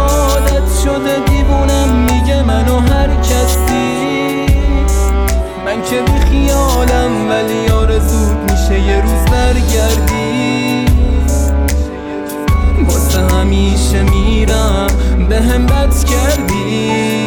عادت شده دیوونم میگه منو هر کسی، من که بی خیالم ولی آرزوت میشه یه روز برگردی. واسه همیشه میرم به هم بد کردی،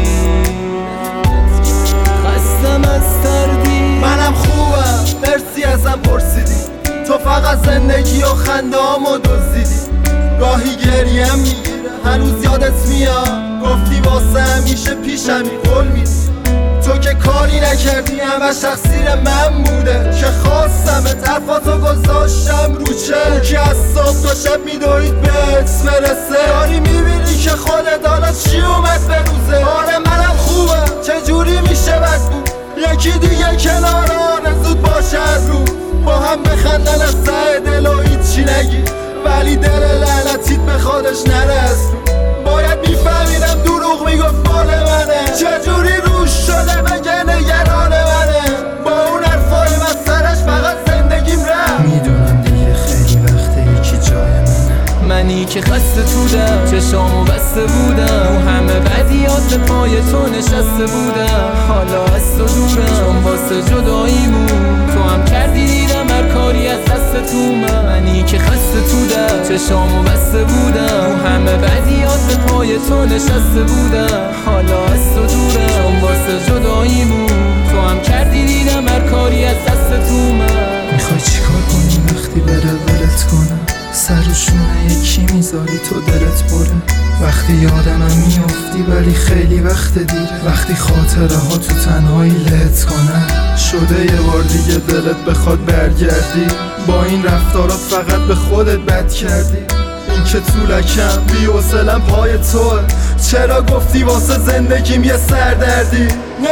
خستم از سردی. منم خوبم مرسی ازم پرسیدی، تو فقط زندگی و خنده هامو دزدیدی. گاهی گریم میگیره هنوز یادت میاد، گفتی واسه همیشه پیشمی قول میدی. تو که کاری نکردی همش تقصیر من بوده که خواستم حرفاتو گذاشتم رو چه که از صبح تا شب میدوید بهت برسه. داری میبینی که خودت حالا چی اومد به روزه. آره منم خوبم چجوری میشه بد بود یکی دیگه کنار آرزوت باشه از رو، با هم بخندن از ته دل و هیچی نگی، ولی دل لعنتیت به خودش نرسون. باید میفهمیدم دروغ میگفت مال منه، چجوری روش شده بگه نگران منه. با اون حرفای من سرش فقط زندگیم رفت. میدونم دیگه خیلی وقته یکی جای منه، منی که خسته تودم چشامو بسته بودم، و همه بدیات به پای تو نشسته بودم. حالا از تو دورم چون واسه جداییمون تو هم کردی دیدم هر کاری از دست تو. منی که خسته تودم چشامو بسته بودم، و همه بدیات به پای تو نشسته بودم. حالا از تو دورم چون واسه جداییمون تو هم کردی دیدم هر کاری از دست تو. میخوای چیکار کنی وقتی بره ولت کنه؟ سر و شونه یکی میذاری تو دلت بره. وقتی یادمم میافتی ولی خیلی وقت دیره، وقتی خاطره ها تو تنهایی لهت کنه. شده یه بار دیگه دلت بخواد برگردی، با این رفتارات فقط به خودت بد کردی. این که طولکم بی‌حوصله‌ام پای توه، چرا گفتی واسه زندگیم یه سردردی.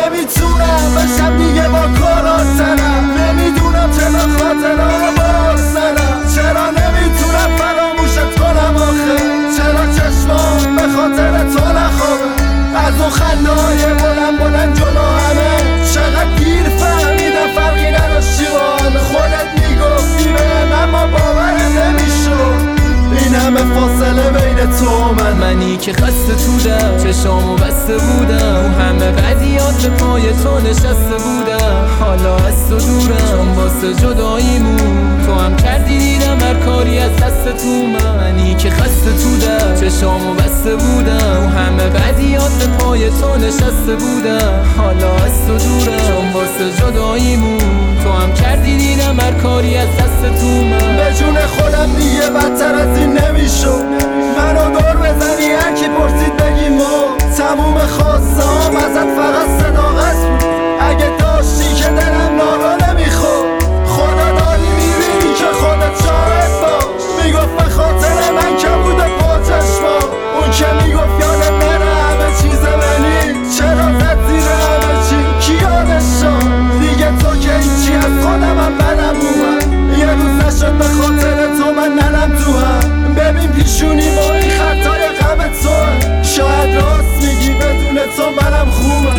نمیتونم بشم دیگه با کارات تنم، نمیدونم چرا خاطره‌ها بارزنم، چرا نمیتونم فراموشت کنم آخه، چرا چشمام به خاطر تو نخوابه. از اون خنده‌های بلند جلو همه چقدر دیر فهمیدم فرقی نداشتی با همه. خودت میگفتی بهم اما باورم نمیشد این همه فاصله بین تو و من. منی که خسته تودم چشامو بسته بودم، و همه بدیات به پای تو نشسته بودم. حالا از تو دورم چون واسه جداییمون تو هم کردی دیدم هر کاری از دست تو. منی که خسته تودم چشامو بسته بودم، و همه بدیات به پای تو نشسته بودم. حالا از تو دورم چون واسه جداییمون تو هم کردی دیدم هر کاری از دست تو. به جون خودم دیگه بدتر از این نمیشد، منو دور بزنی هرکی پرسید بگیم ما تموم خواسته هم ازت فقط صداقت بود. اگه داشتی که دلم نارا نمیخواد، خدا داری میبینی که خودت شاهد باش. میگفت به خاطر من که بوده با چشما، اون که میگفت یادت نره همه چیز منی، چرا زد زیر همه چی کی یادش شد. دیگه تو که هیچی از خودم هم بدم اومد، یه روز نشد به خاطر تو من ننم تو هم. ببین پیشونی با این خطای غم توه، شاید راست میگی بدون تو منم خوبم.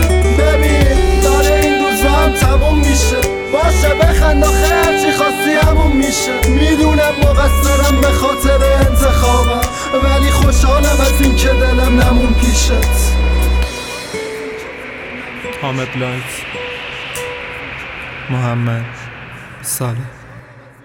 ببین داره این روز هم تموم میشه، باشه بخند آخه هرچی خواستی همون میشه. میدونم مقصرم به خاطر انتخابم، ولی خوشحالم از این که دلم نمون پیشت. حامد لایت، محمد صالح.